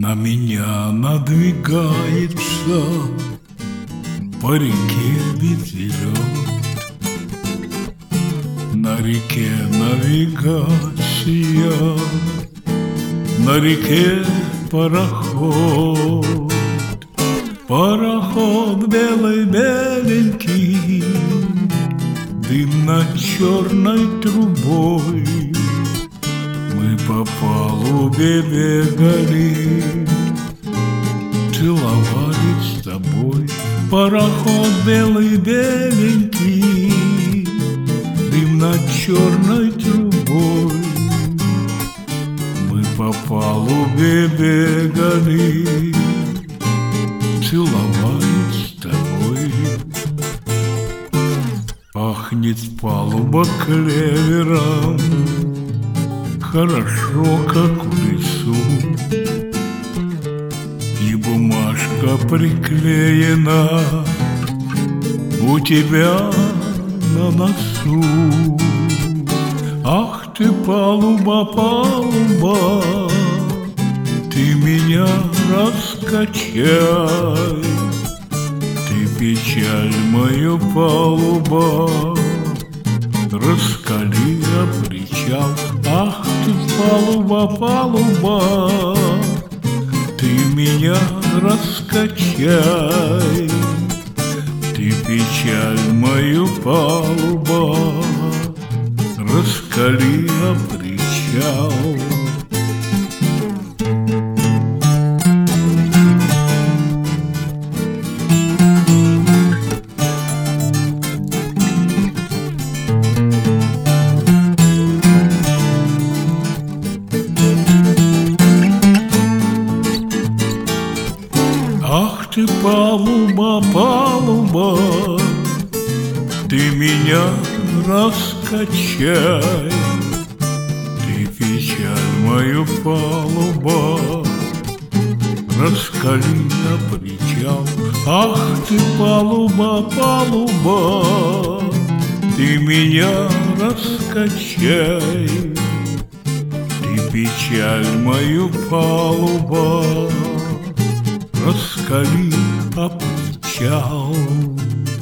На меня надвигается по реке ветерок. На реке навигация, на реке пароход. Пароход белый-беленький, дым над черной трубой. Мы по палубе бегали, целовались с тобой. Пароход белый-беленький, дым над черной трубой. Мы по палубе бегали, целовались с тобой. Пахнет палуба клевером, хорошо, как в лесу, и бумажка приклеена у тебя на носу. Ах ты, палуба, палуба, ты меня раскачай, ты печаль мою, палуба, раскали причал. Ах ты, палуба, палуба, ты меня раскачай, ты печаль мою, палуба, раскали причал. Ах ты, палуба, палуба, ты меня раскачай, ты печаль мою, палуба, раскали на причал. Ах ты, палуба, палуба, ты меня раскачай, ты печаль мою, палуба, раскали причал.